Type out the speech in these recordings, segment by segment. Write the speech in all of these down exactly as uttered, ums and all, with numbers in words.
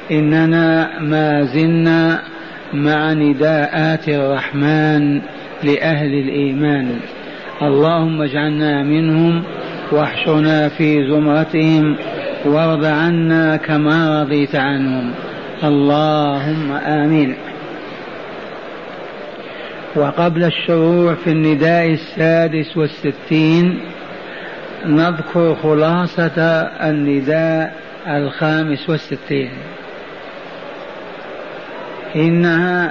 إننا ما زلنا مع نداءات الرحمن لأهل الإيمان. اللهم اجعلنا منهم واحشرنا في زمرتهم وارض عنا كما رضيت عنهم، اللهم آمين. وقبل الشروع في النداء السادس والستين نذكر خلاصة النداء الخامس والستين. إنها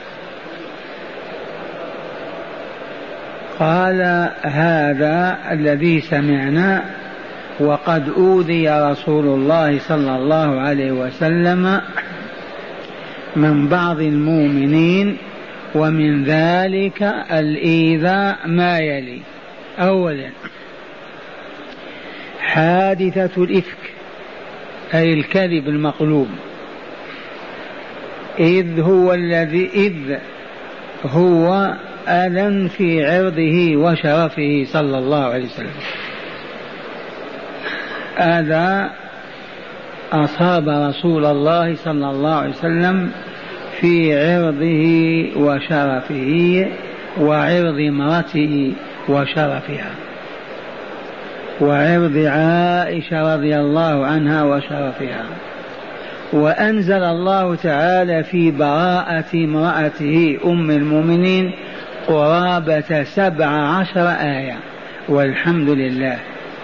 قال هذا الذي سمعنا وقد أوذي رسول الله صلى الله عليه وسلم من بعض المؤمنين، ومن ذلك الإيذاء ما يلي: أولا حادثة الإفك أي الكذب المقلوب، إذ هو الذي إذ هو أذى في عرضه وشرفه صلى الله عليه وسلم، هذا أصاب رسول الله صلى الله عليه وسلم في عرضه وشرفه وعرض امرته وشرفها وعرض عائشة رضي الله عنها وشرفها. وأنزل الله تعالى في براءة امرأته أم المؤمنين قرابة سبع عشر آية، والحمد لله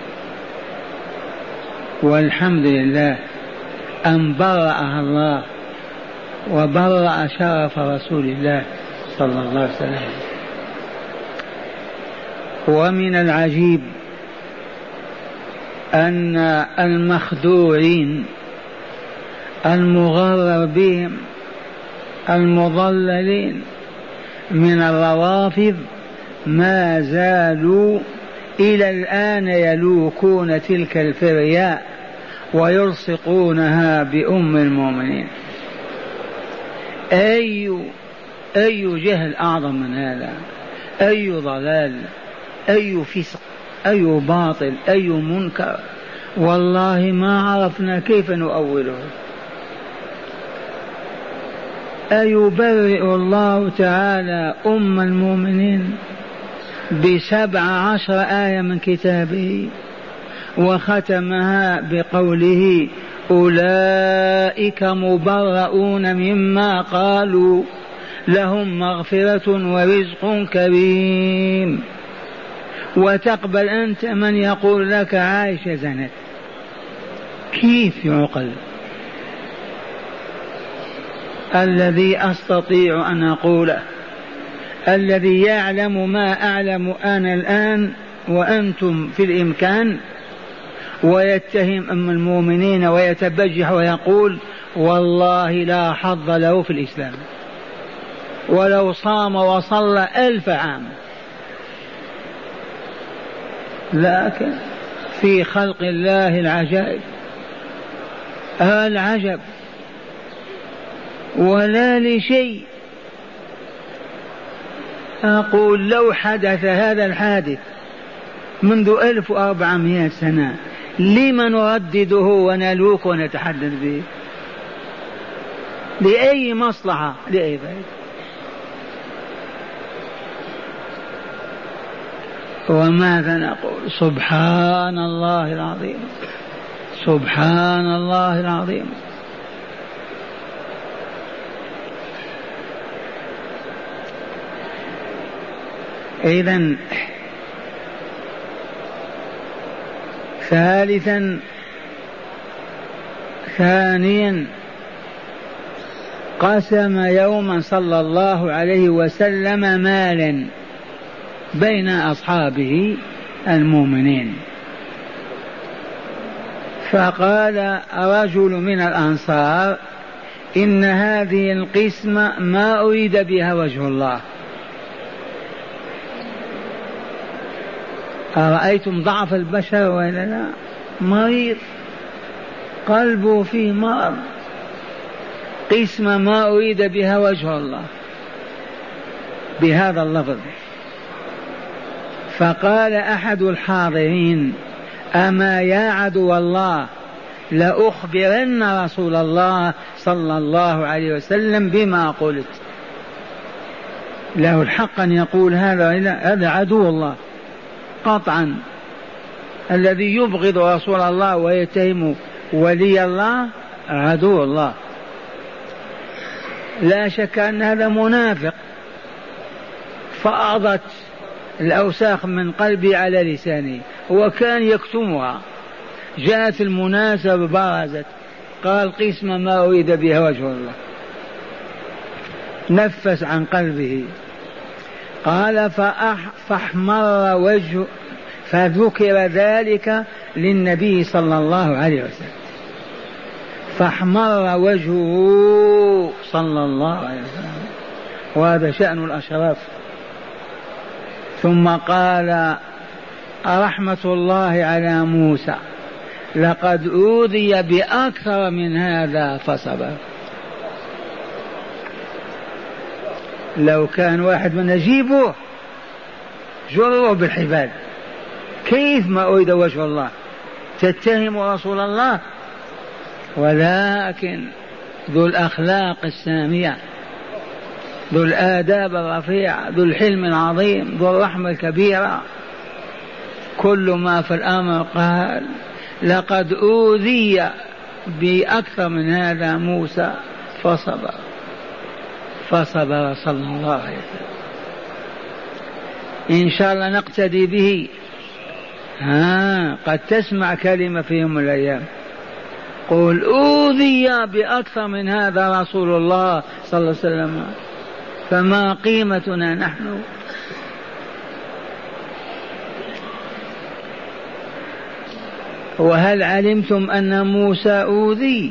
والحمد لله أن برأها الله وبرأ شرف رسول الله صلى الله عليه وسلم. ومن العجيب أن المخدوعين المغرر بهم المضللين من الروافض ما زالوا إلى الآن يلوكون تلك الفرياء ويلصقونها بأم المؤمنين. أي أي جهل أعظم من هذا؟ أي ضلال، أي فسق، أي باطل، أي منكر، والله ما عرفنا كيف نؤوله. أيبرئ الله تعالى أم المؤمنين بسبع عشر آية من كتابه وختمها بقوله: أولئك مبرؤون مما قالوا لهم مغفرة ورزق كريم. وتقبل أنت من يقول لك عائشة زنت؟ كيف يعقل؟ الذي أستطيع أن أقوله، الذي يعلم ما أعلم أنا الآن وأنتم في الإمكان، ويتهم أم المؤمنين ويتبجح ويقول والله لا حظ له في الإسلام ولو صام وصلى ألف عام. لكن في خلق الله العجائب، العجب ولا لشيء. أقول لو حدث هذا الحادث منذ ألف وأربعمائة سنة لما نردده ونلوك ونتحدث به؟ لأي مصلحة؟ لأي فائدة؟ وماذا نقول؟ سبحان الله العظيم، سبحان الله العظيم. إذن ثالثا ثانيا قسم يوما صلى الله عليه وسلم مالا بين أصحابه المؤمنين، فقال رجل من الأنصار: إن هذه القسمة ما أريد بها وجه الله. أرأيتم ضعف البشر وإلا لا؟ مريض قلبه فيه مرض، قسمة ما أريد بها وجه الله بهذا اللفظ. فقال أحد الحاضرين: أما يا عدو الله لأخبرن رسول الله صلى الله عليه وسلم بما قلت. له الحق أن يقول هذا، هذا عدو الله قطعا. الذي يبغض رسول الله ويتهم ولي الله عدو الله، لا شك أن هذا منافق فأضت الأوساخ من قلبي على لسانه وكان يكتمها. جاءت المناسبة برزت، قال قسم ما أريد بها وجه الله، نفس عن قلبه. قال فاحمر وجه، فذكر ذلك للنبي صلى الله عليه وسلم، فاحمر وجهه صلى الله عليه وسلم، وهذا شأن الأشراف. ثم قال رحمة الله على موسى لقد أوذي بأكثر من هذا فصبر. لو كان واحد من نجيبه جره بالحبال، كيف ما أريد وجه الله تتهم رسول الله؟ ولكن ذو الأخلاق السامية، ذو الآداب الرفيعة، ذو الحلم العظيم، ذو الرحمة الكبيرة، كل ما في الأمر قال لقد أوذي بأكثر من هذا موسى فصبر، فصبر صلى الله عليه وسلم. إن شاء الله نقتدي به. ها قد تسمع كلمة في يوم من الأيام قل أوذي بأكثر من هذا رسول الله صلى الله عليه وسلم، فما قيمتنا نحن؟ وهل علمتم أن موسى أوذي؟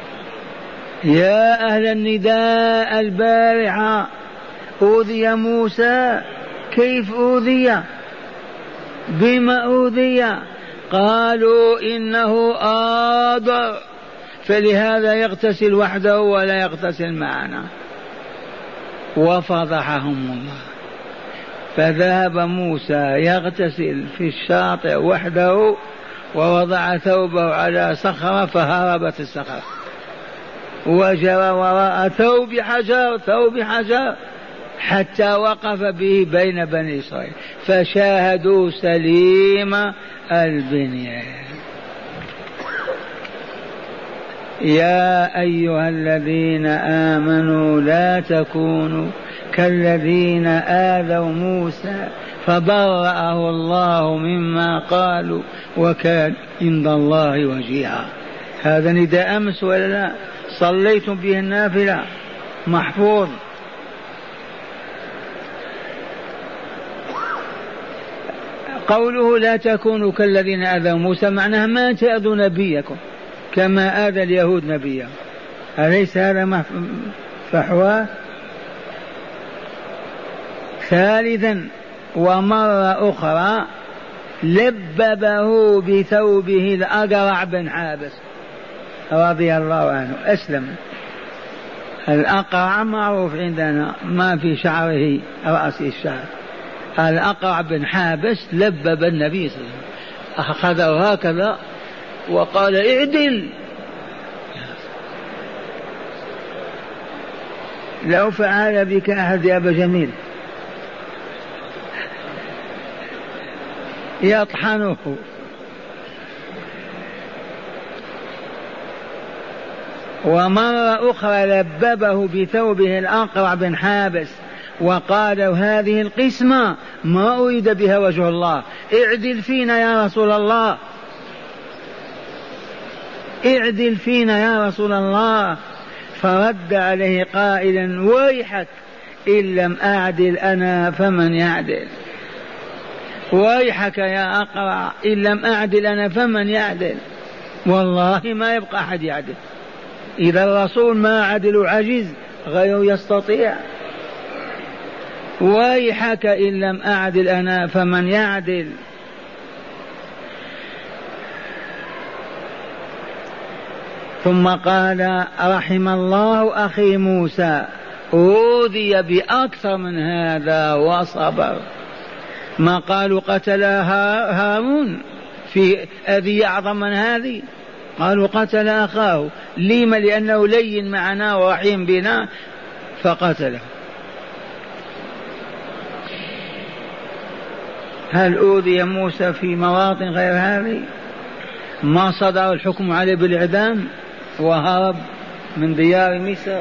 يا أهل النداء البارحة، أوذي موسى، كيف أوذي؟ بما أوذي؟ قالوا إنه آضر فلهذا يغتسل وحده ولا يغتسل معنا، وفضحهم الله. فذهب موسى يغتسل في الشاطئ وحده ووضع ثوبه على صخرة فهربت الصخرة، وجرى وراء ثوب حجر ثوب حجر حتى وقف به بين بني إسرائيل فشاهدوا سليم البنيان. يا أيها الذين آمنوا لا تكونوا كالذين آذوا موسى فبرأه الله مما قالوا وكان عند الله وجيها. هذا نداء أمس ولا لا؟ صليتم به النافلة محفوظ. قوله لا تكونوا كالذين آذوا موسى معناها ما تأذوا نبيكم كما آذى اليهود نبيهم، أليس هذا فحوى؟ ثالثا ومرة أخرى لببه بثوبه الأقرع بن حابس رضي الله عنه أسلم. الأقرع معروف عندنا ما في شعره رأس الشعر. الأقرع بن حابس لبب النبي صلى الله عليه وسلم، أخذه هكذا وقال اعدل. لو فعل بك أحد يا أبا جميل يطحنه. ومرة أخرى لببه بثوبه الأقرع بن حابس وقال هذه القسمة ما أريد بها وجه الله، اعدل فينا يا رسول الله، اعدل فينا يا رسول الله. فرد عليه قائلا ويحك إن لم أعدل أنا فمن يعدل، ويحك يا أقرع إن لم أعدل أنا فمن يعدل. والله ما يبقى أحد يعدل، إذا الرسول ما عدل عجز غيره يستطيع. ويحك إن لم أعدل أنا فمن يعدل. ثم قال رحم الله أخي موسى أوذي بأكثر من هذا وصبر. ما قالوا قتل هارون في أذية أعظم من هذه؟ قالوا قتل أخاه. لما؟ لأنه لين معنا ورحيم بنا فقتله. هل أوذي موسى في مواطن غير هذه؟ ما صدر الحكم عليه بالإعدام وهرب من ديار مصر.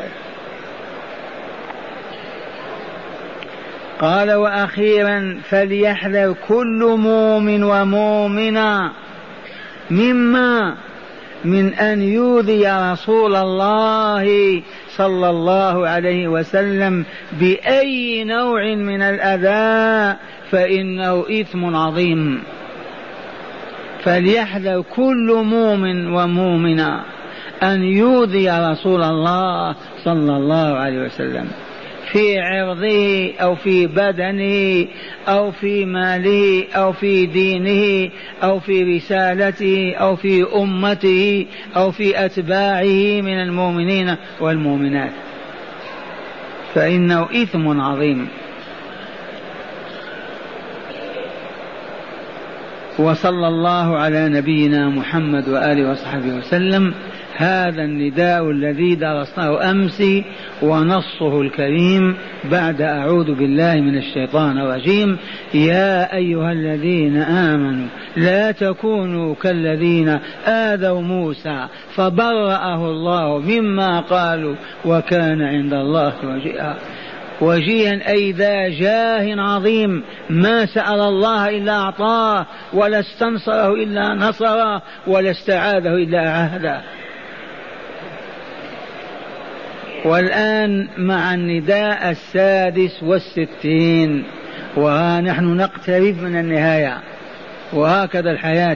قال وأخيرا فليحذر كل مؤمن ومؤمنة مما من أن يؤذي رسول الله صلى الله عليه وسلم بأي نوع من الأذى فإنه إثم عظيم. فليحذر كل مؤمن ومؤمنة أن يؤذي رسول الله صلى الله عليه وسلم في عرضه أو في بدنه أو في ماله أو في دينه أو في رسالته أو في أمته أو في أتباعه من المؤمنين والمؤمنات، فإنه إثم عظيم. وصلى الله على نبينا محمد وآله وصحبه وسلم. هذا النداء الذي درسناه أمس ونصه الكريم بعد أعوذ بالله من الشيطان الرجيم: يا أيها الذين آمنوا لا تكونوا كالذين آذوا موسى فبرأه الله مما قالوا وكان عند الله وجيها. وجيها أي ذا جاه عظيم، ما سأل الله إلا أعطاه، ولا استنصره إلا نصره، ولا استعاذه إلا عهده. والآن مع النداء السادس والستين، وها نحن نقترب من النهاية، وهكذا الحياة.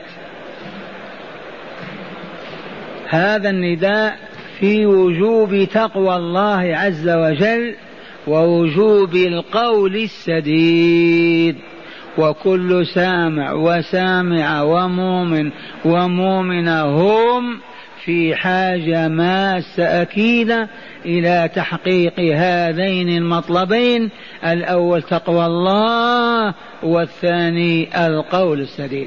هذا النداء في وجوب تقوى الله عز وجل ووجوب القول السديد. وكل سامع وسامع ومؤمن ومؤمنة هم في حاجة ماسة أكيدة إلى تحقيق هذين المطلبين: الأول تقوى الله، والثاني القول السديد.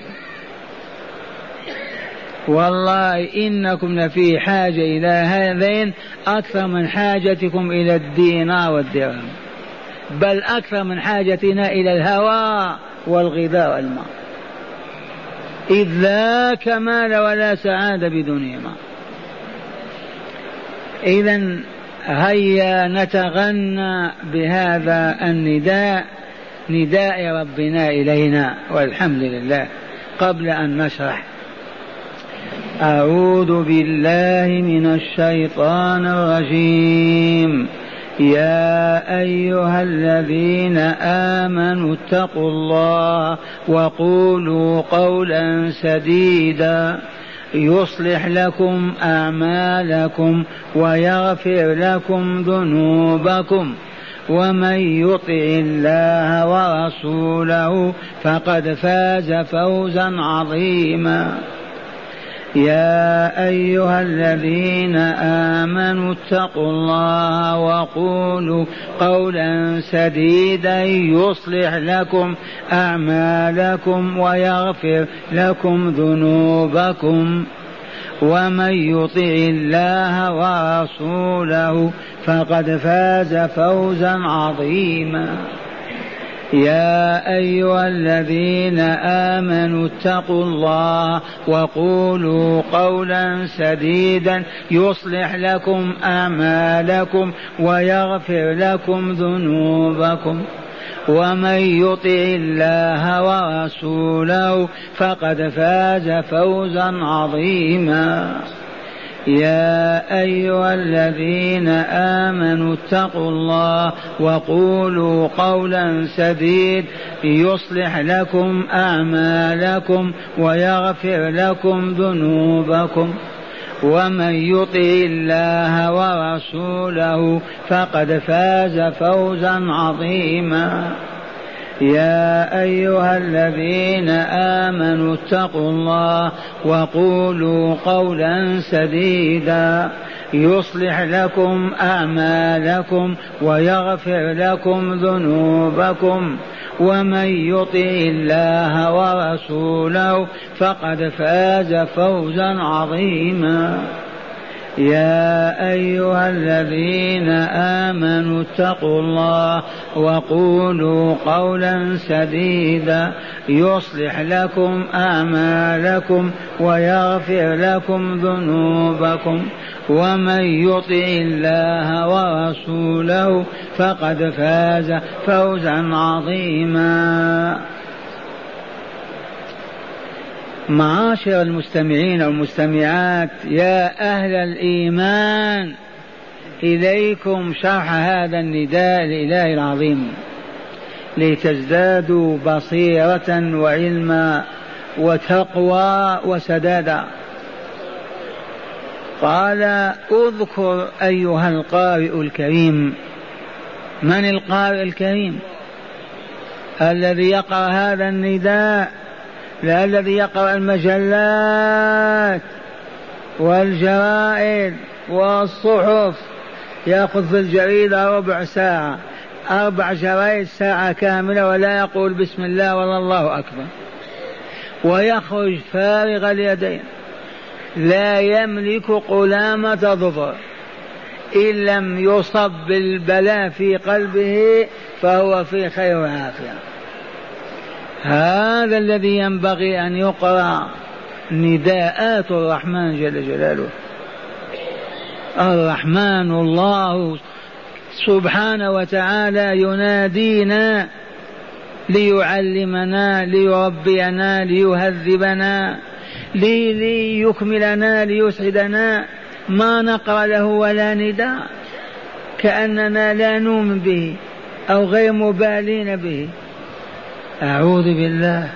والله إنكم لفي حاجة إلى هذين أكثر من حاجتكم إلى الدينار والدرهم، بل أكثر من حاجتنا إلى الهواء والغذاء والماء، إذ لا كمال ولا سعادة بدونهما. إذن هيا نتغنى بهذا النداء، نداء ربنا إلينا، والحمد لله. قبل أن نشرح: أعوذ بالله من الشيطان الرجيم. يا أيها الذين آمنوا اتقوا الله وقولوا قولا سديدا يصلح لكم أعمالكم ويغفر لكم ذنوبكم ومن يطع الله ورسوله فقد فاز فوزا عظيما. يا أيها الذين آمنوا اتقوا الله وقولوا قولا سديدا يصلح لكم أعمالكم ويغفر لكم ذنوبكم ومن يطع الله ورسوله فقد فاز فوزا عظيما. يا أيها الذين آمنوا اتقوا الله وقولوا قولا سديدا يصلح لكم أعمالكم ويغفر لكم ذنوبكم ومن يطع الله ورسوله فقد فاز فوزا عظيما. يا أيها الذين آمنوا اتقوا الله وقولوا قولا سديدا يصلح لكم أعمالكم ويغفر لكم ذنوبكم ومن يطع الله ورسوله فقد فاز فوزا عظيما. يا أيها الذين آمنوا اتقوا الله وقولوا قولا سديدا يصلح لكم أعمالكم ويغفر لكم ذنوبكم ومن يطع الله ورسوله فقد فاز فوزا عظيما. يا أيها الذين آمنوا اتقوا الله وقولوا قولا سديدا يصلح لكم أعمالكم ويغفر لكم ذنوبكم ومن يطع الله ورسوله فقد فاز فوزا عظيما. معاشر المستمعين والمستمعات، يا أهل الإيمان، إليكم شرح هذا النداء الإلهي العظيم لتزدادوا بصيرة وعلما وتقوى وسدادا. قال: اذكر أيها القارئ الكريم. من القارئ الكريم؟ الذي يقرأ هذا النداء، لا الذي يقرأ المجلات والجرائد والصحف، يأخذ في الجريدة ربع ساعة، أربع جرائد ساعة كاملة، ولا يقول بسم الله ولا الله أكبر، ويخرج فارغ اليدين لا يملك قلامة ظفر. إن لم يصب بالبلاء في قلبه فهو في خير وعافية. هذا الذي ينبغي أن يقرأ نداءات الرحمن جل جلاله. الرحمن الله سبحانه وتعالى ينادينا ليعلمنا، ليربينا، ليهذبنا، ليكملنا، ليسعدنا. ما نقرأ له ولا نداء، كأننا لا نؤمن به أو غير مبالين به. أعوذ بالله.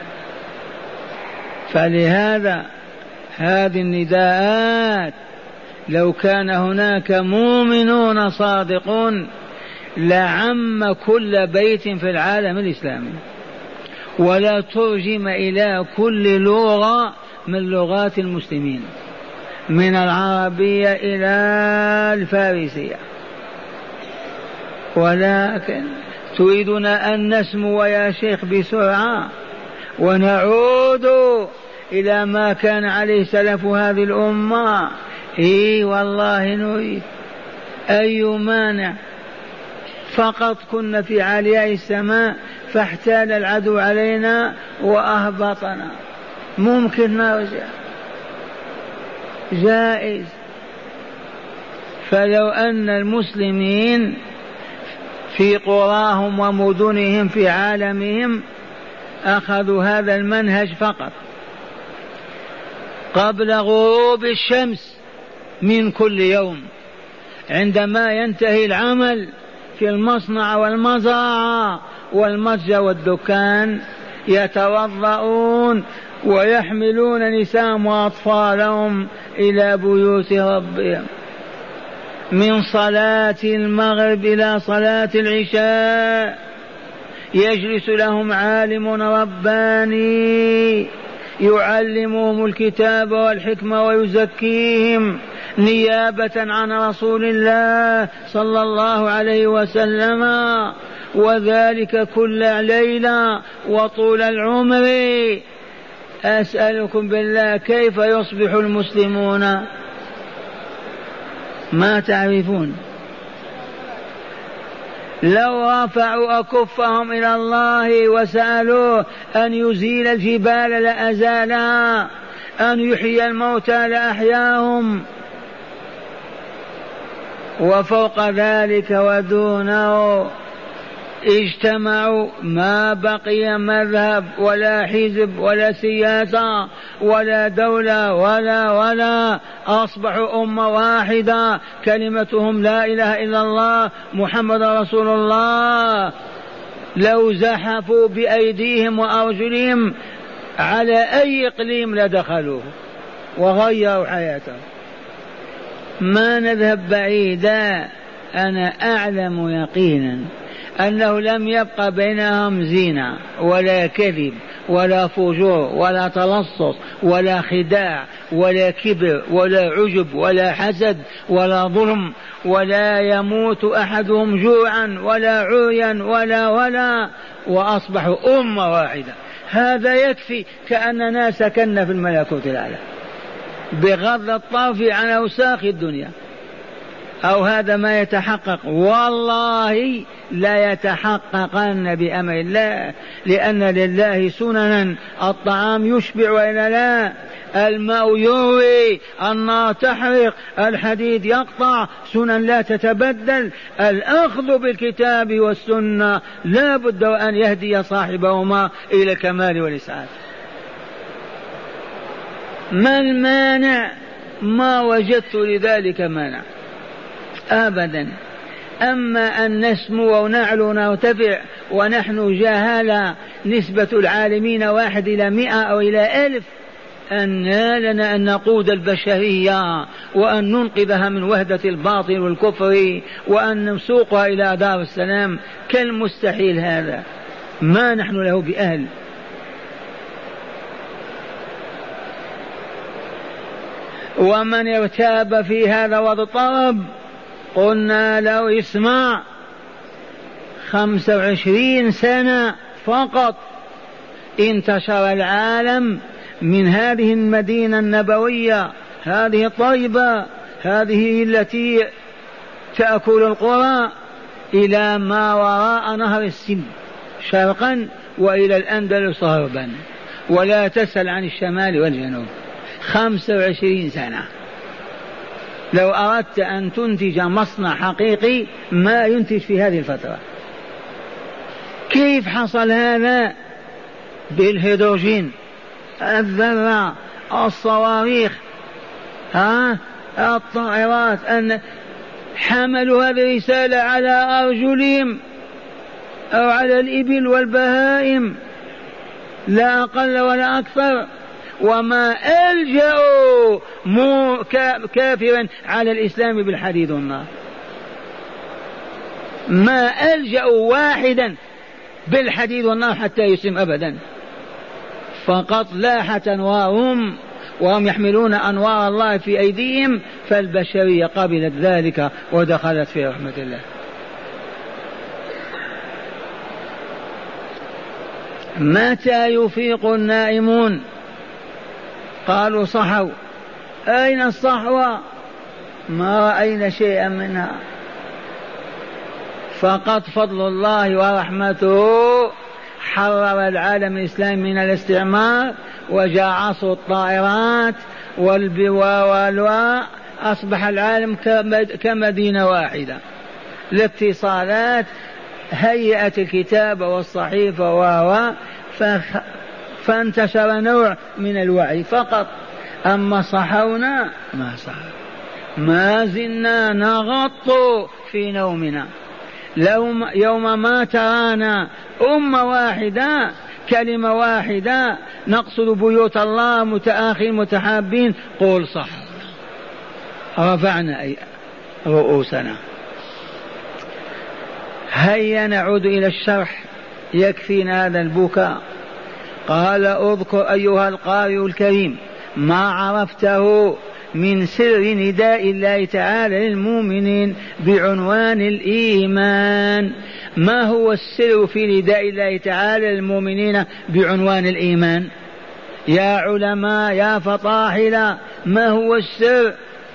فلهذا هذه النداءات لو كان هناك مؤمنون صادقون لعم كل بيت في العالم الإسلامي، ولا ترجم إلى كل لغة من لغات المسلمين، من العربية إلى الفارسية. ولكن تريدنا أن نسمو يا شيخ بسرعة ونعود إلى ما كان عليه سلف هذه الأمة. إيه والله نريد. أي مانع؟ فقط كنا في علياء السماء فاحتال العدو علينا وأهبطنا، ممكن نرجع، جائز. فلو أن المسلمين في قراهم ومدنهم في عالمهم أخذوا هذا المنهج فقط قبل غروب الشمس من كل يوم، عندما ينتهي العمل في المصنع والمزرعة والمتجر والدكان، يتوضؤون ويحملون نساءهم وأطفالهم إلى بيوت ربهم، من صلاة المغرب إلى صلاة العشاء يجلس لهم عالم رباني يعلمهم الكتاب والحكمة ويزكيهم نيابة عن رسول الله صلى الله عليه وسلم، وذلك كل ليلة وطول العمر. أسألكم بالله كيف يصبح المسلمون؟ ما تعرفون. لو رفعوا أكفهم إلى الله وسألوه أن يزيل الجبال لأزالها، أن يحيي الموتى لأحياهم، وفوق ذلك ودونه اجتمعوا ما بقي مذهب ولا حزب ولا سياسة ولا دولة ولا ولا أصبحوا أمة واحدة كلمتهم لا إله إلا الله محمد رسول الله. لو زحفوا بأيديهم وأرجلهم على أي إقليم لدخلوه وغيروا حياتهم. ما نذهب بعيدا. أنا أعلم يقينا أنه لم يبقى بينهم زينة ولا كذب ولا فجور ولا تلصص ولا خداع ولا كبر ولا عجب ولا حسد ولا ظلم ولا يموت أحدهم جوعا ولا عريا ولا ولا وأصبحوا أمة واحدة. هذا يكفي كأننا سكننا في الملكوت الأعلى بغض الطرف عن أوساخ الدنيا. أو هذا ما يتحقق؟ والله لا يتحققن بأمر الله، لأن لله سننا، الطعام يشبع وإلا لا، الماء يروي، النار تحرق، الحديد يقطع، سنن لا تتبدل. الأخذ بالكتاب والسنة لا بد أن يهدي صاحبهما إلى الكمال والإسعاد. ما المانع؟ ما وجدت لذلك مانع أبدا. أما أن نسمو ونعلو ونرتفع ونحن جهالة، نسبة العالمين واحد إلى مئة أو إلى ألف، أن لنا أن نقود البشرية وأن ننقذها من وهدة الباطل والكفر وأن نسوقها إلى دار السلام، كالمستحيل هذا، ما نحن له بأهل. ومن ارتاب في هذا واضطرب قلنا له اسمع، خمسة وعشرين سنة فقط انتشر العالم من هذه المدينة النبوية، هذه طيبة، هذه التي تأكل القرى، إلى ما وراء نهر السن شرقا وإلى الأندلس غربا، ولا تسأل عن الشمال والجنوب. خمسة وعشرين سنة. لو أردت أن تنتج مصنع حقيقي ما ينتج في هذه الفترة. كيف حصل هذا؟ بالهيدروجين، الذرة، الصواريخ، ها الطائرات، أن حملوا هذه الرسالة على أرجلهم أو على الإبل والبهائم، لا أقل ولا أكثر. وما ألجأوا مو كافرا على الإسلام بالحديد والنار، ما ألجأوا واحدا بالحديد والنار حتى يسلم أبدا، فقط لاحت أنوارهم وهم يحملون أنوار الله في أيديهم، فالبشرية قبلت ذلك ودخلت في رحمة الله. متى يفيق النائمون؟ قالوا صحوا. أين الصحوة؟ ما رأينا شيئا منها، فقط فضل الله ورحمته حرر العالم الإسلامي من الاستعمار، وجاء عصر الطائرات والبواء، أصبح العالم كمدينة واحدة. الاتصالات، هيئة الكتاب والصحيفة و فانتشر نوع من الوعي فقط. أما صحونا ما صح، ما زلنا نغط في نومنا. يوم ما ترانا أمة واحدة، كلمة واحدة، نقصد بيوت الله متآخين متحابين، قول صح، رفعنا أي رؤوسنا. هيا نعود إلى الشرح، يكفينا هذا البكاء. قال اذكر أيها القارئ الكريم ما عرفته من سر نداء الله تعالى للمؤمنين بعنوان الإيمان. ما هو السر في نداء الله تعالى للمؤمنين بعنوان الإيمان؟ يا علماء، يا فطاحلة، ما هو السر؟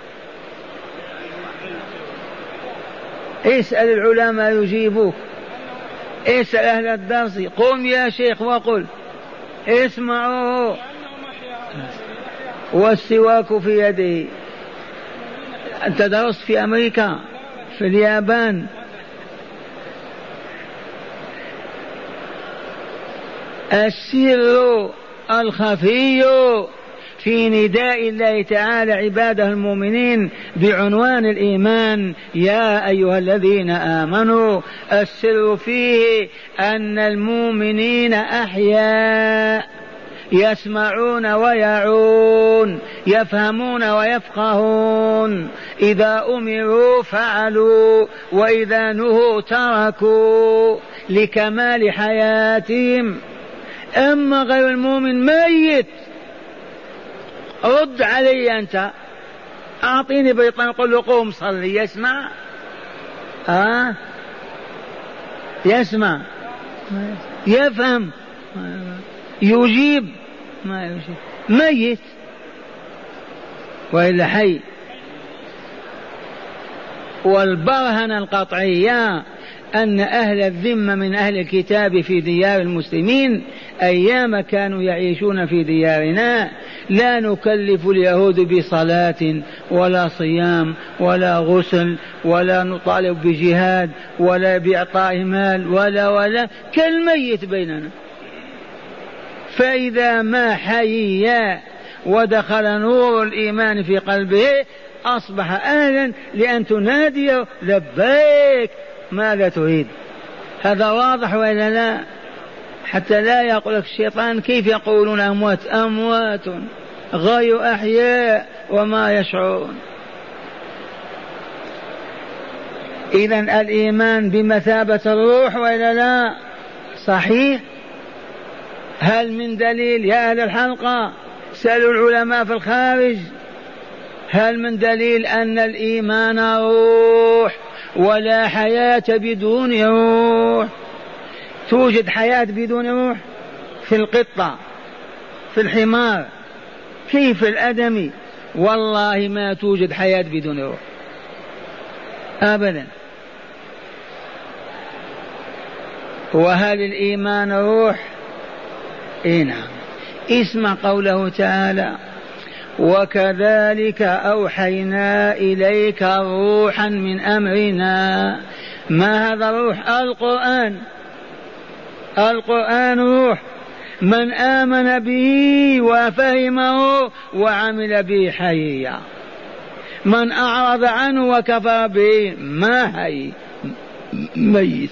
اسأل العلماء يجيبوك، اسأل أهل الدرس. قم يا شيخ وقل اسمعوا. والسواك في يده. أنت درست في أمريكا، في اليابان، السر الخفي في نداء الله تعالى عباده المؤمنين بعنوان الإيمان. يا أيها الذين آمنوا، السر فيه أن المؤمنين أحياء، يسمعون ويعون، يفهمون ويفقهون، إذا أمروا فعلوا وإذا نهوا تركوا لكمال حياتهم. أما غير المؤمن ميت. رد علي أنت، أعطيني بريطانيا قل له قوم صلي يسمع؟ آه يسمع يفهم يجيب ما يجيب ميت وإلا حي. والبرهنة القطعية أن أهل الذمة من أهل الكتاب في ديار المسلمين أيام كانوا يعيشون في ديارنا لا نكلف اليهود بصلاة ولا صيام ولا غسل ولا نطالب بجهاد ولا بإعطاء مال ولا ولا كالميت بيننا. فإذا ما حيا ودخل نور الإيمان في قلبه أصبح أهلا لأن تنادي لبيك ماذا تريد. هذا واضح ولا لا؟ حتى لا يقول لك الشيطان كيف يقولون أموات أموات غير أحياء وما يشعرون. إذن الإيمان بمثابة الروح ولا لا؟ صحيح. هل من دليل يا أهل الحلقة؟ سألوا العلماء في الخارج هل من دليل أن الإيمان روح ولا حياة بدون روح؟ توجد حياة بدون روح في القطة في الحمار كيف الأدمي؟ والله ما توجد حياة بدون روح أبدا. وهل الإيمان روح؟ إيه نعم. اسمع قوله تعالى وكذلك أوحينا إليك روحا من أمرنا. ما هذا الروح؟ القرآن. القرآن روح من آمن به وفهمه وعمل به حيا. من أعرض عنه وكفر به ما حي ميت.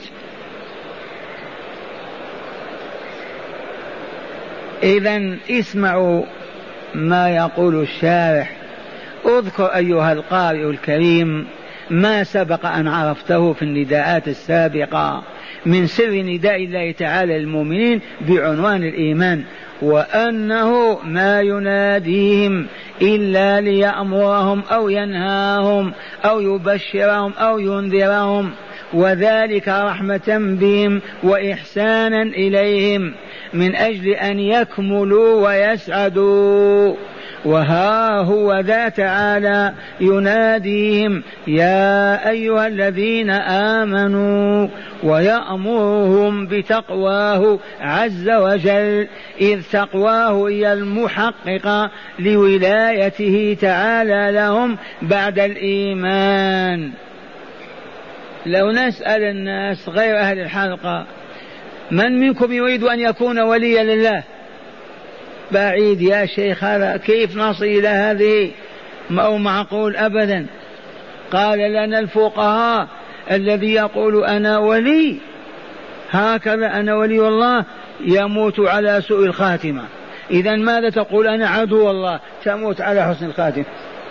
إذن اسمعوا ما يقول الشارح. اذكر أيها القارئ الكريم ما سبق أن عرفته في النداءات السابقة من سر نداء الله تعالى للمؤمنين بعنوان الإيمان، وأنه ما يناديهم إلا ليأمرهم أو ينهاهم أو يبشرهم أو ينذرهم، وذلك رحمة بهم وإحسانا إليهم من أجل أن يكملوا ويسعدوا. وها هو ذا تعالى يناديهم يا أيها الذين آمنوا ويأمرهم بتقواه عز وجل، إذ تقواه هي المحققة لولايته تعالى لهم بعد الإيمان. لو نسأل الناس غير أهل الحلقة من منكم يريد أن يكون وليا لله؟ بعيد يا شيخ، هذا كيف نصل إلى هذه؟ ما هو معقول أبدا. قال لنا الفقهاء الذي يقول أنا ولي هكذا أنا ولي الله يموت على سوء الخاتمة. إذن ماذا تقول؟ أنا عدو الله تموت على حسن الخاتمة.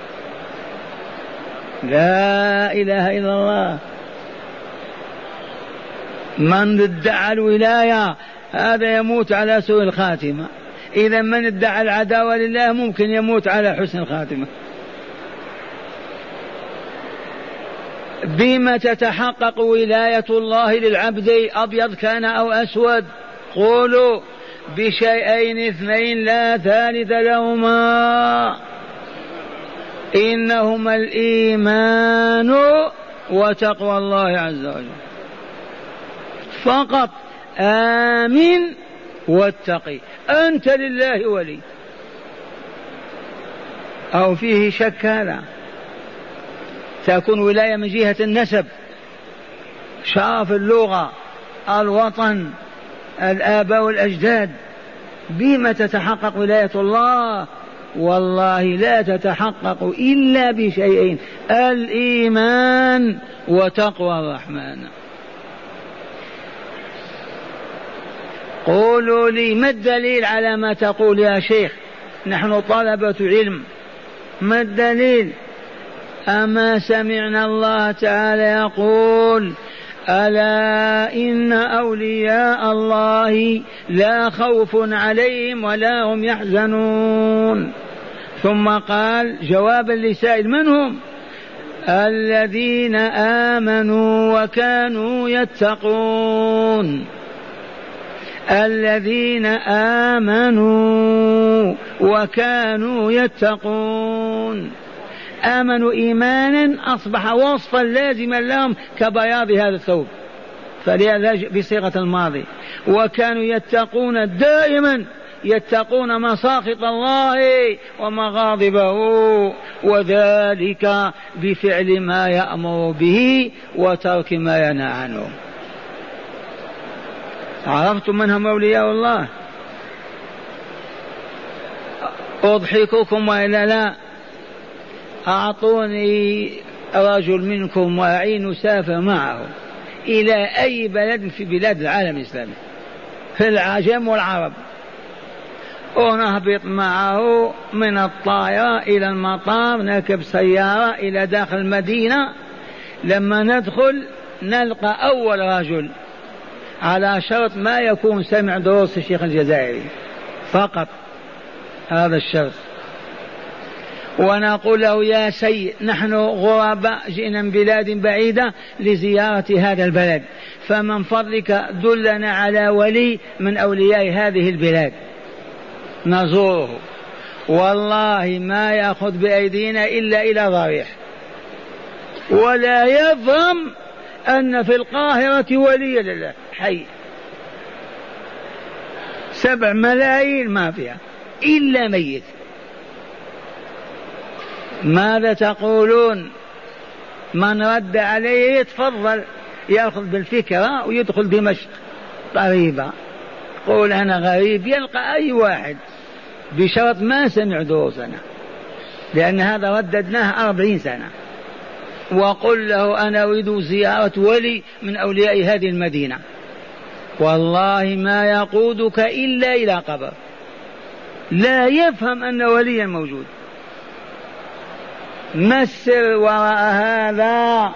لا إله إلا الله. من ادعى الولاية هذا يموت على سوء الخاتمة. إذا من ادعى العداوة لله ممكن يموت على حسن الخاتمة. بما تتحقق ولاية الله للعبد أبيض كان أو أسود؟ قولوا بشيئين اثنين لا ثالث لهما، إنهما الإيمان وتقوى الله عز وجل فقط. آمن واتقي أنت لله ولي. أو فيه شك هذا؟ تكون ولاية من جهة النسب، شرف اللغة، الوطن، الآباء والأجداد. بما تتحقق ولاية الله؟ والله لا تتحقق إلا بشيئين: الإيمان وتقوى الرحمن. قولوا لي ما الدليل على ما تقول يا شيخ؟ نحن طلبة علم. ما الدليل؟ أما سمعنا الله تعالى يقول ألا إن أولياء الله لا خوف عليهم ولا هم يحزنون. ثم قال جوابا لسائل من هم؟ الذين آمنوا وكانوا يتقون. الذين آمنوا وكانوا يتقون. آمنوا إيمانا أصبح وصفا لازما لهم كبياض هذا الثوب، فلهذا بصيغة الماضي. وكانوا يتقون دائما، يتقون مساخط الله ومغاضبه، وذلك بفعل ما يأمر به وترك ما ينهى عنه. عرفتم من هم أولياء الله؟ أضحككم وإلا لا؟ أعطوني رجل منكم وأعين نسافر معه إلى أي بلد في بلاد العالم الإسلامي، في العجم والعرب، ونهبط معه من الطائرة إلى المطار، نركب سيارة إلى داخل المدينة. لما ندخل نلقى أول رجل على شرط ما يكون سمع دروس الشيخ الجزائري فقط، هذا الشرط. ونقول له يا سيد نحن غرباء جئنا من بلاد بعيدة لزيارة هذا البلد، فمن فضلك دلنا على ولي من أولياء هذه البلاد نزوره. والله ما يأخذ بأيدينا إلا إلى ضريح، ولا يفهم أن في القاهرة ولي لله حي، سبع ملايين ما فيها إلا ميت. ماذا تقولون؟ من رد عليه يتفضل يأخذ بالفكرة ويدخل دمشق قريبة، قول أنا غريب، يلقى أي واحد بشرط ما سمع دروسنا، لأن هذا رددناه أربعين سنة. وقل له أنا أريد زيارة ولي من أولياء هذه المدينة، والله ما يقودك إلا إلى قبر. لا يفهم أن وليا موجود. ما السر وراء هذا؟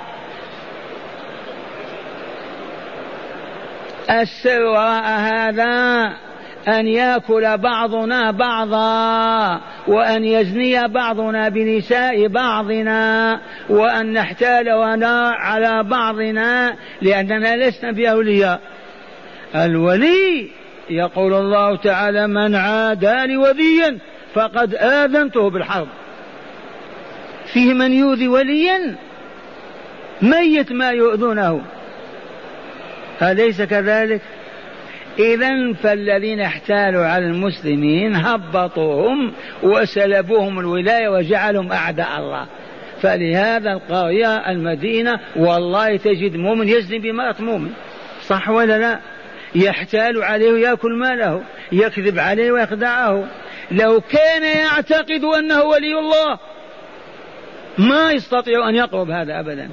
السر وراء هذا أن يأكل بعضنا بعضا، وأن يزني بعضنا بنساء بعضنا، وأن نحتال على بعضنا، لأننا لسنا بأولياء. الولي يقول الله تعالى من عادى لي وليا فقد آذنته بالحرب. فيه من يؤذي وليا ميت ما يؤذونه، أليس كذلك؟ إذن فالذين احتالوا على المسلمين هبطوهم وسلبوهم الولاية وجعلهم أعداء الله. فلهذا القرية المدينة والله تجد مؤمن يزني بامرأة مؤمن، صح ولا لا؟ يحتال عليه ويأكل ماله، يكذب عليه ويخدعه. لو كان يعتقد أنه ولي الله ما يستطيع أن يقرب هذا أبدا.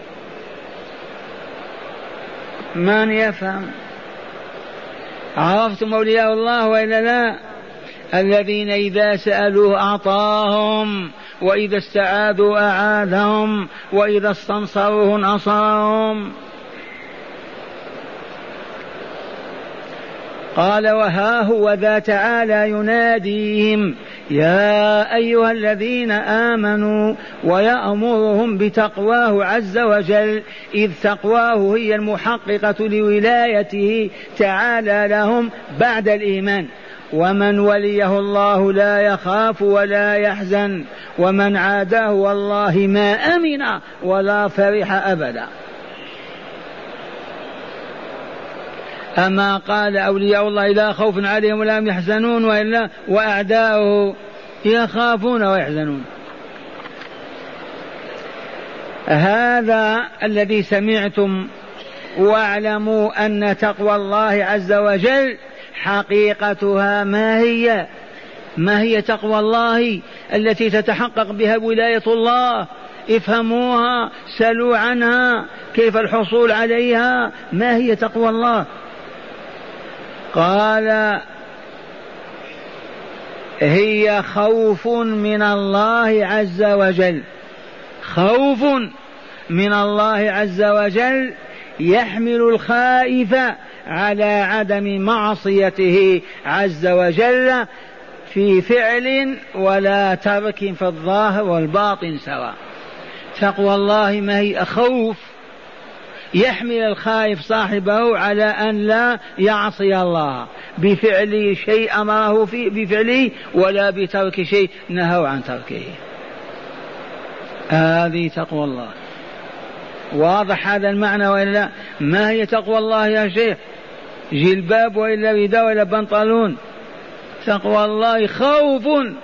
من يفهم؟ عرفتم أولياء الله وإلا لا؟ الذين إذا سألوه أعطاهم، وإذا استعاذوا أعاذهم، وإذا استنصروه نصرهم. قال وها هو ذا تعالى يناديهم يا أيها الذين آمنوا، ويأمرهم بتقواه عز وجل، إذ تقواه هي المحققة لولايته تعالى لهم بعد الإيمان. ومن وليه الله لا يخاف ولا يحزن، ومن عاداه والله ما أمن ولا فرح أبدا. أما قال أولياء الله لا خوف عليهم ولا هم يحزنون، وإلا وأعداؤه يخافون ويحزنون. هذا الذي سمعتم. واعلموا أن تقوى الله عز وجل حقيقتها ما هي؟ ما هي تقوى الله التي تتحقق بها ولاية الله؟ افهموها، سلوا عنها، كيف الحصول عليها؟ ما هي تقوى الله؟ قال هي خوف من الله عز وجل، خوف من الله عز وجل يحمل الخائف على عدم معصيته عز وجل في فعل ولا ترك في الظاهر والباطن سواء. تقوى الله ما هي؟ خوف يحمل الخائف صاحبه على أن لا يعصي الله بفعل شيء أمره فيه بفعله ولا بترك شيء نهوا عن تركه. هذه تقوى الله. واضح هذا المعنى وإلا؟ ما هي تقوى الله يا شيخ؟ جلباب وإلا رداء وإلا بنطلون؟ تقوى الله خوف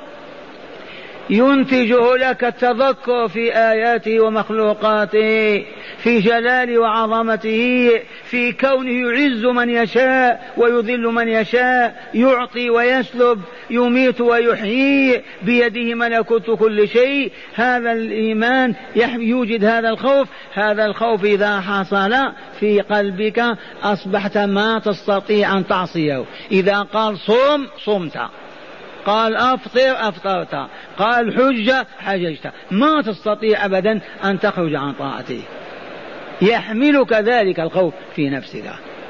ينتجه لك التذكر في آياته ومخلوقاته، في جلاله وعظمته، في كونه يعز من يشاء ويذل من يشاء، يعطي ويسلب، يميت ويحيي، بيده ملكوت كل شيء. هذا الإيمان يوجد هذا الخوف. هذا الخوف إذا حصل في قلبك أصبحت ما تستطيع أن تعصيه. إذا قال صوم صمت، قال أفطر أفطرت، قال حج حججت، ما تستطيع أبدا أن تخرج عن طاعته. يحملك ذلك الخوف في نفسك.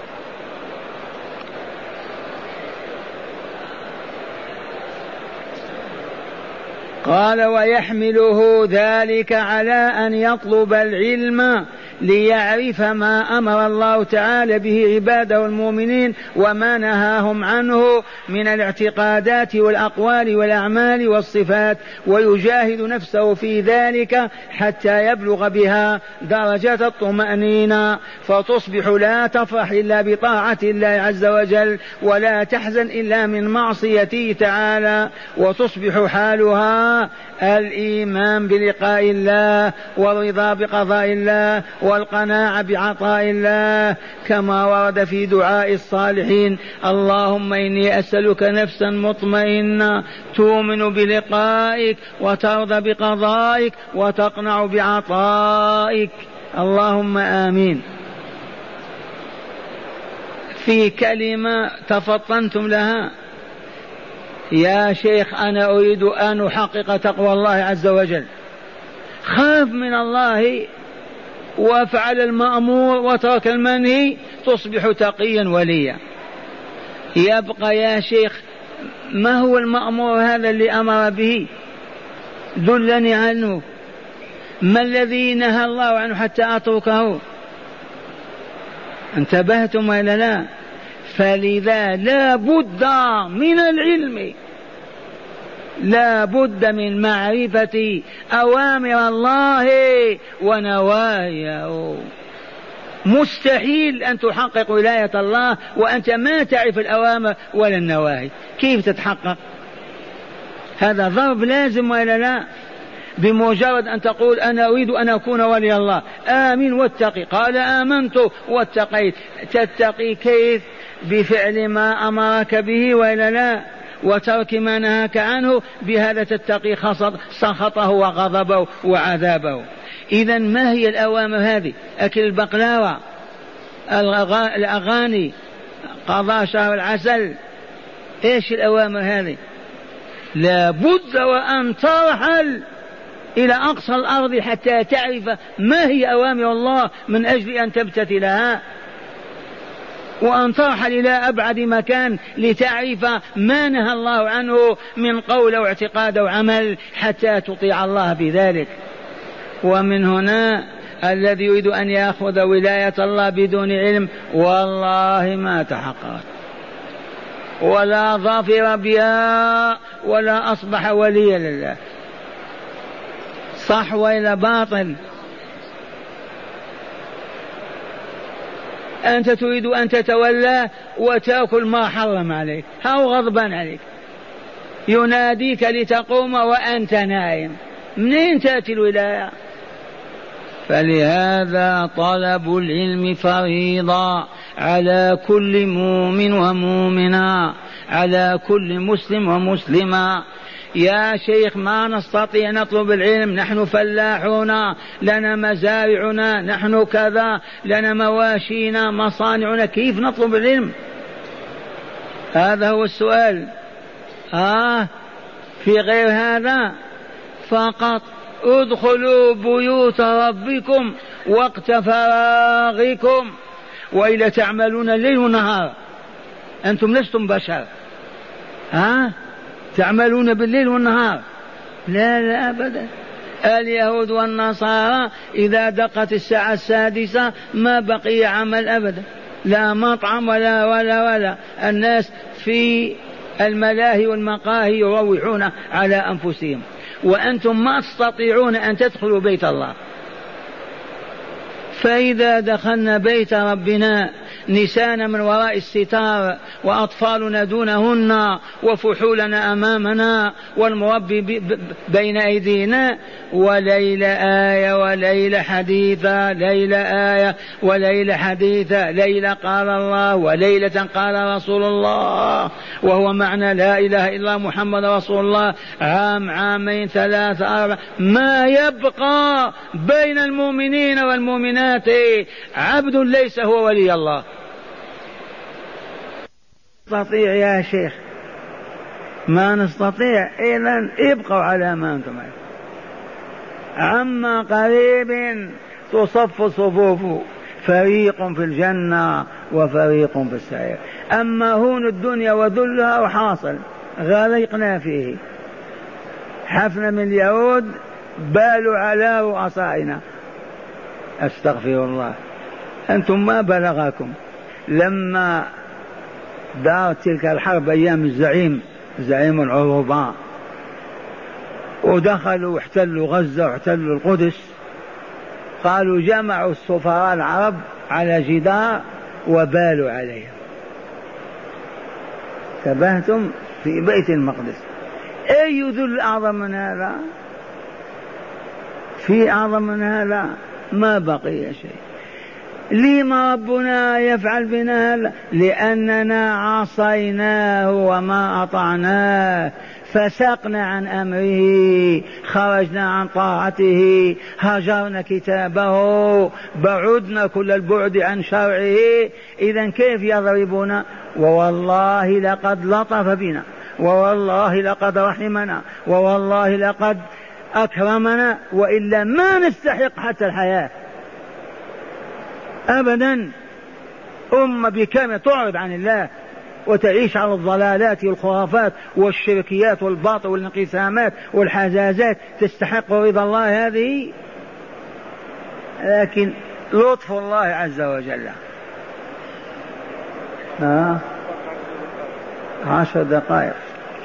قال ويحمله ذلك على أن يطلب العلم ليعرف ما أمر الله تعالى به عباده المؤمنين وما نهاهم عنه من الاعتقادات والأقوال والأعمال والصفات، ويجاهد نفسه في ذلك حتى يبلغ بها درجة الطمأنينة، فتصبح لا تفرح إلا بطاعة الله عز وجل ولا تحزن إلا من معصيته تعالى، وتصبح حالها الإيمان بلقاء الله والرضا بقضاء الله والقناعة بعطاء الله، كما ورد في دعاء الصالحين: اللهم إني أسألك نفسا مطمئنة تؤمن بلقائك وترضى بقضائك وتقنع بعطائك. اللهم آمين. في كلمة تفطنتم لها: يا شيخ أنا أريد أن أحقق تقوى الله عز وجل. خاف من الله وفعل المأمور وترك المنهي، تصبح تقيا وليا. يبقى يا شيخ ما هو المأمور هذا اللي أمر به؟ دلني عنه. ما الذي نهى الله عنه حتى أتركه؟ انتبهتم ولا لا؟ فلذا لا بد من العلم، لا بد من معرفة أوامر الله ونواهيه. مستحيل أن تحقق ولاية الله وأنت ما تعرف الأوامر ولا النواهي. كيف تتحقق؟ هذا ضرب لازم ولا لا؟ بمجرد أن تقول أنا أريد أن أكون ولي الله، آمن واتقي، قال آمنت واتقيت. تتقي كيف؟ بفعل ما أمرك به وإلا لا، وترك ما نهاك عنه. بهذا تتقي سخطه وغضبه وعذابه. إذا ما هي الأوامر هذه؟ أكل البقلاوة، الأغاني، قضاء شهر العسل، إيش الأوامر هذه؟ لا بد وأن ترحل إلى أقصى الأرض حتى تعرف ما هي أوامر الله من أجل أن تمتثلها، وأن ترحل إلى أبعد مكان لتعرف ما نهى الله عنه من قول أو اعتقاد أو عمل حتى تطيع الله بذلك. ومن هنا الذي يريد أن يأخذ ولاية الله بدون علم والله ما تحققت ولا ظفر بها ولا أصبح وليا لله. صح وإلا باطل؟ أنت تريد أن تتولى وتأكل ما حرم عليك أو غضبان عليك، يناديك لتقوم وأنت نائم، منين تأتي الولاية؟ فلهذا طلب العلم فريضة على كل مؤمن ومؤمنة، على كل مسلم ومسلمة. يا شيخ ما نستطيع نطلب العلم، نحن فلاحون، لنا مزارعنا، نحن كذا، لنا مواشينا، مصانعنا، كيف نطلب العلم؟ هذا هو السؤال. آه في غير هذا فقط ادخلوا بيوت ربكم وقت فراغكم وإلا تعملون الليل والنهار، أنتم لستم بشر. ها تعملون بالليل والنهار؟ لا لا أبدا. اليهود والنصارى إذا دقت الساعة السادسة ما بقي عمل أبدا، لا مطعم ولا ولا ولا، الناس في الملاهي والمقاهي يروحون على أنفسهم، وأنتم ما تستطيعون أن تدخلوا بيت الله. فإذا دخلنا بيت ربنا نسانا من وراء الستار وأطفالنا دونهن وفحولنا أمامنا والمربي بين أيدينا، وليلة آية وليلة حديثة، ليلة آية وليلة حديثة، ليلة قال الله وليلة قال رسول الله، وهو معنى لا إله إلا محمد رسول الله، عام عامين ثلاثة أربع، ما يبقى بين المؤمنين والمؤمنات عبد ليس هو ولي الله. نستطيع يا شيخ؟ ما نستطيع. إذن ابقوا على ما أنتم عليه. عما قريب تصف صفوف، فريق في الجنة وفريق في السعير. أما هون الدنيا وذلها وحاصل غرقنا فيه، حفنا من اليهود بالوا على رؤسائنا. أستغفر الله. أنتم ما بلغكم لما دارت تلك الحرب أيام الزعيم زعيم العروبة، ودخلوا واحتلوا غزة واحتلوا القدس، قالوا جمعوا السفراء العرب على جدار وبالوا عليها. تبهتم في بيت المقدس. أي ذل أعظم من هذا؟ في أعظم من هذا؟ ما بقي شيء. لما ربنا يفعل بنا هذا؟ لأننا عصيناه وما أطعناه، فسقنا عن أمره، خرجنا عن طاعته، هجرنا كتابه، بعدنا كل البعد عن شرعه. إذن كيف يضربنا؟ ووالله لقد لطف بنا، ووالله لقد رحمنا، ووالله لقد أكرمنا، وإلا ما نستحق حتى الحياة أبدا. أمة بكامل تعرض عن الله وتعيش على الضلالات والخرافات والشركيات والباطل والانقسامات والحزازات، تستحق رضا الله هذه؟ لكن لطف الله عز وجل. ها عشر دقائق.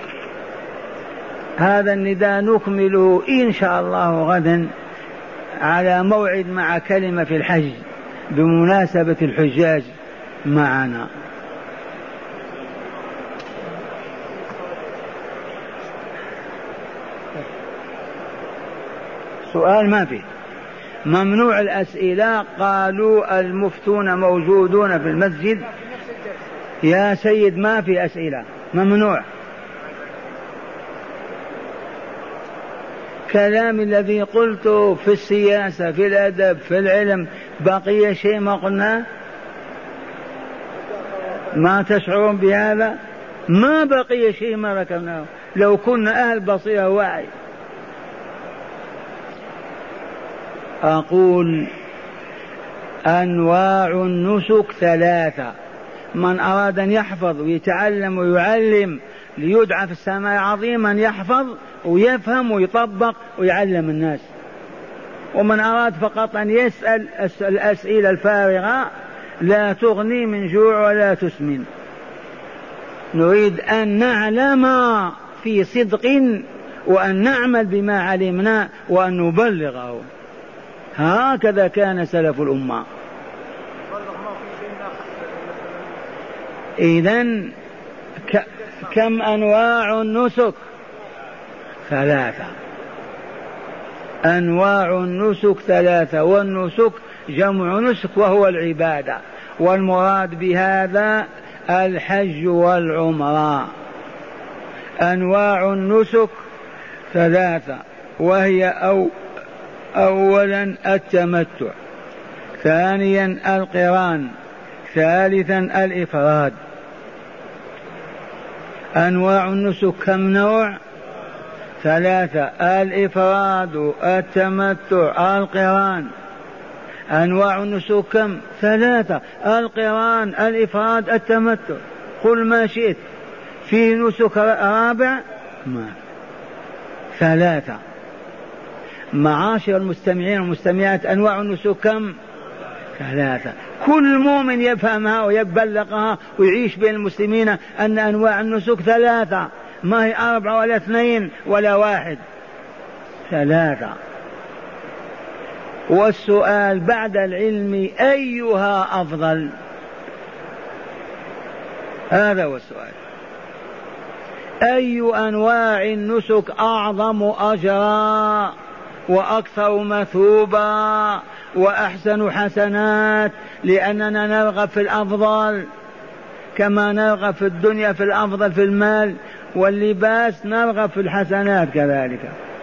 هذا النداء نكمله إن شاء الله غدا على موعد مع كلمة في الحج بمناسبة الحجاج معنا. سؤال ما فيه. ممنوع الأسئلة. قالوا المفتون موجودون في المسجد. يا سيد ما في أسئلة، ممنوع. كلام الذي قلته في السياسة في الأدب في العلم، بقي شيء ما قلناه؟ ما تشعرون بهذا؟ ما بقي شيء ما ذكرناه لو كنا أهل بصيرة وعي. أقول أنواع النسك ثلاثة. من أراد أن يحفظ ويتعلم ويعلم ليدعى في السماء عظيما يحفظ ويفهم ويطبق ويعلم الناس. ومن أراد فقط أن يسأل الأسئلة الفارغة لا تغني من جوع ولا تسمن. نريد أن نعلم في صدق وأن نعمل بما علمنا وأن نبلغه. هكذا كان سلف الأمة. إذن ك... كم أنواع النسك؟ ثلاثة. أنواع النسك ثلاثة، والنسك جمع نسك وهو العبادة، والمراد بهذا الحج والعمرة. أنواع النسك ثلاثة، وهي أو أولا التمتع، ثانيا القران، ثالثا الإفراد. أنواع النسك كم نوع؟ ثلاثة: الإفراد، التمتع، القران. أنواع النسك كم؟ ثلاثة: القران، الإفراد، التمتع. قل ما شئت. في نسك رابع ما ثلاثة. معاشر المستمعين والمستمعات، أنواع النسك كم؟ ثلاثة. كل مؤمن يفهمها ويبلغها ويعيش بين المسلمين أن أنواع النسك ثلاثة، ما هي أربعة ولا اثنين ولا واحد، ثلاثة. والسؤال بعد العلم أيها أفضل؟ هذا هو السؤال. أي أنواع النسك أعظم أجرا وأكثر مثوبا وأحسن حسنات؟ لأننا نرغب في الأفضل كما نرغب في الدنيا في الأفضل في المال واللباس، نرغب في الحسنات كذلك.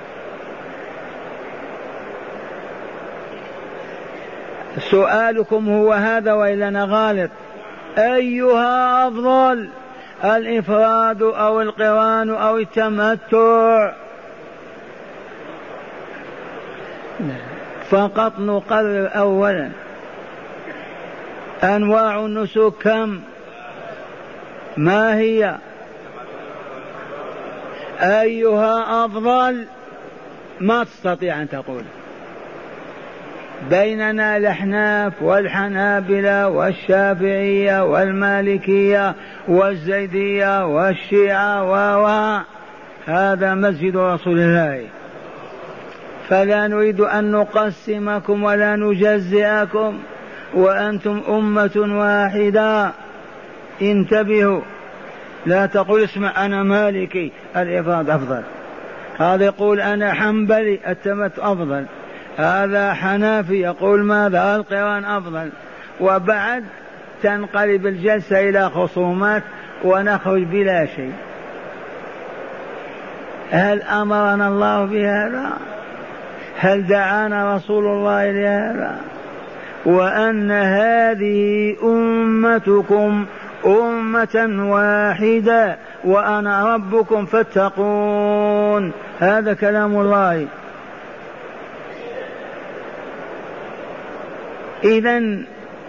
سؤالكم هو هذا وإلا أنا غالط؟ أيها أفضل، الإفراد أو القران أو التمتع؟ فقط نقرر أولا أنواع النسك كم؟ ما هي؟ أيها أفضل؟ ما تستطيع أن تقول. بيننا الأحناف والحنابلة والشافعية والمالكية والزيدية والشيعة و هذا مسجد رسول الله، فلا نريد أن نقسمكم ولا نجزئكم، وأنتم أمة واحدة. انتبهوا، لا تقول اسمع أنا مالكي الإفراد أفضل، هذا يقول أنا حنبلي التمتع أفضل، هذا حنافي يقول ماذا القران أفضل، وبعد تنقلب الجلسة إلى خصومات ونخرج بلا شيء. هل أمرنا الله بهذا؟ هل دعانا رسول الله لهذا؟ وأن هذه أمتكم أمة واحدة وأنا ربكم فاتقون، هذا كلام الله. إذن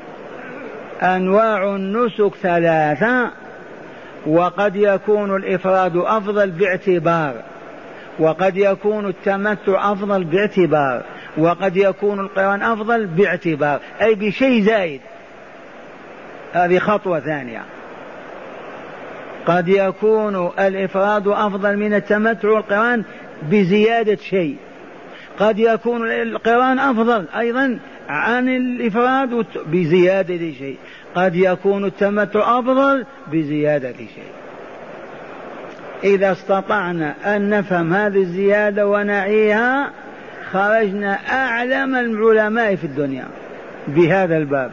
أنواع النسك ثلاثة، وقد يكون الإفراد أفضل باعتبار، وقد يكون التمتع أفضل باعتبار، وقد يكون القران أفضل باعتبار، أي بشيء زايد. هذه خطوة ثانية. قد يكون الإفراد أفضل من التمتع والقران بزيادة شيء، قد يكون القران أفضل أيضا عن الإفراد بزيادة شيء، قد يكون التمتع أفضل بزيادة شيء. إذا استطعنا أن نفهم هذه الزيادة ونعيها خرجنا أعلم العلماء في الدنيا بهذا الباب.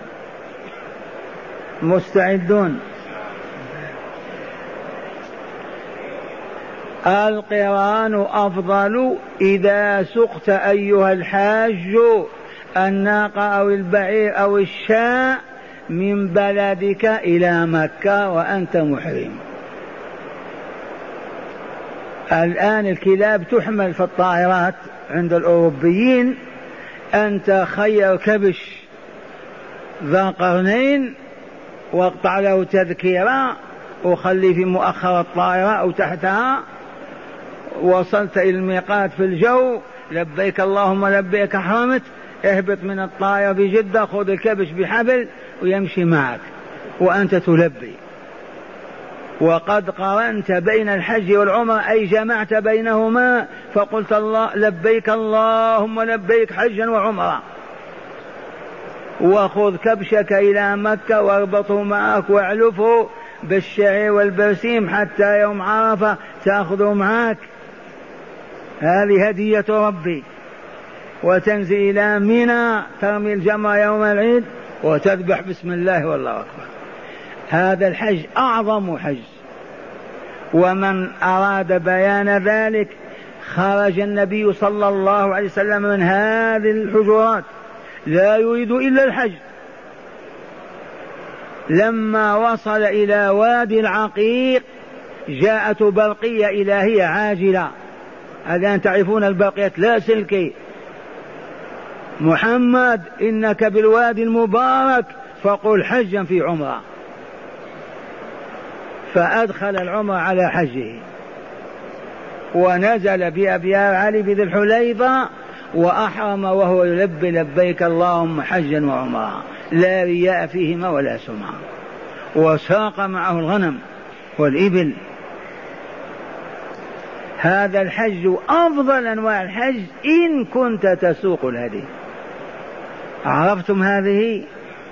مستعدون؟ القران أفضل إذا سقت أيها الحاج الناقة أو البعير أو الشاء من بلدك إلى مكة وأنت محرم. الآن الكلاب تحمل في الطائرات عند الأوروبيين، أنت خير كبش ذا قرنين واقطع له تذكيرة وخلي في مؤخر الطائرة أو تحتها، وصلت إلى الميقات في الجو، لبيك اللهم لبيك، حرمت، اهبط من الطائرة بجدة، خذ الكبش بحبل ويمشي معك وأنت تلبي. وقد قرنت بين الحج والعمرة، أي جمعت بينهما، فقلت الله لبيك اللهم لبيك حجا وعمرة، وخذ كبشك إلى مكة واربطه معك واعلفه بالشعير والبرسيم حتى يوم عرفة تأخذه معك. هذه هدية ربي. وتنزل إلى منى ترمي الجمر يوم العيد وتذبح بسم الله والله أكبر. هذا الحج أعظم حج. ومن أراد بيان ذلك خرج النبي صلى الله عليه وسلم من هذه الحجرات لا يريد إلا الحج. لما وصل إلى وادي العقيق جاءت برقية إلهية عاجلة، الآن تعرفون البرقيات لا سلكي، محمد إنك بالوادي المبارك فقل حجا في عمره، فأدخل العمر على حجه. ونزل بأبيار علي بذي الحليفة وأحرم وهو يلبي لبيك اللهم حجا وعمرا، لا رياء فيهما ولا سمعة، وساق معه الغنم والإبل. هذا الحج أفضل أنواع الحج إن كنت تسوق الهدي. عرفتم هذه؟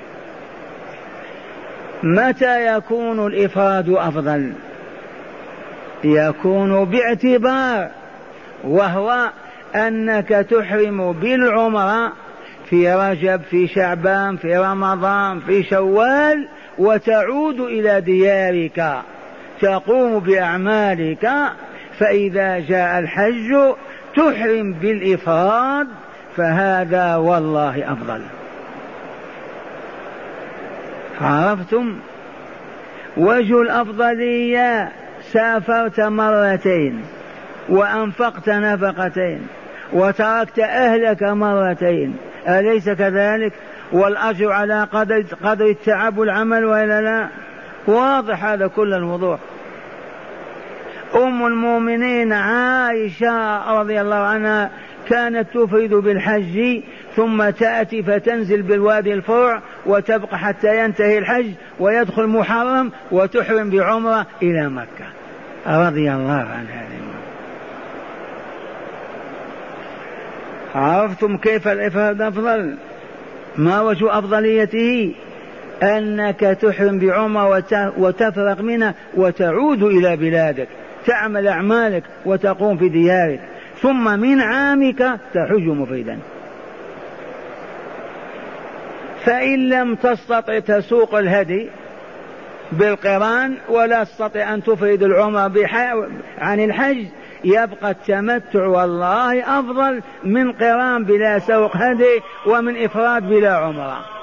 متى يكون الإفراد أفضل؟ يكون باعتبار، وهو أنك تحرم بالعمرة في رجب، في شعبان، في رمضان، في شوال، وتعود إلى ديارك تقوم بأعمالك، فإذا جاء الحج تحرم بالإفراد، فهذا والله أفضل. عرفتم وجه الأفضلية؟ سافرت مرتين وأنفقت نفقتين وتركت أهلك مرتين، أليس كذلك؟ والأجر على قدر, قدر التعب والعمل وإلا لا؟ واضح هذا كل الوضوح. أم المؤمنين عائشة رضي الله عنها كانت تفرد بالحج ثم تأتي فتنزل بالوادي الفرع وتبقى حتى ينتهي الحج ويدخل محرم وتحرم بعمرة إلى مكة رضي الله عنها. عرفتم كيف الإفراد أفضل؟ ما وجه أفضليته؟ أنك تحرم بعمرة وتفرق منها وتعود إلى بلادك تعمل أعمالك وتقوم في ديارك، ثم من عامك تحج مفردا. فإن لم تستطع تسوق الهدي بالقران ولا تستطع أن تفرد العمر عن الحج، يبقى التمتع والله أفضل من قران بلا سوق هدي ومن إفراد بلا عمره.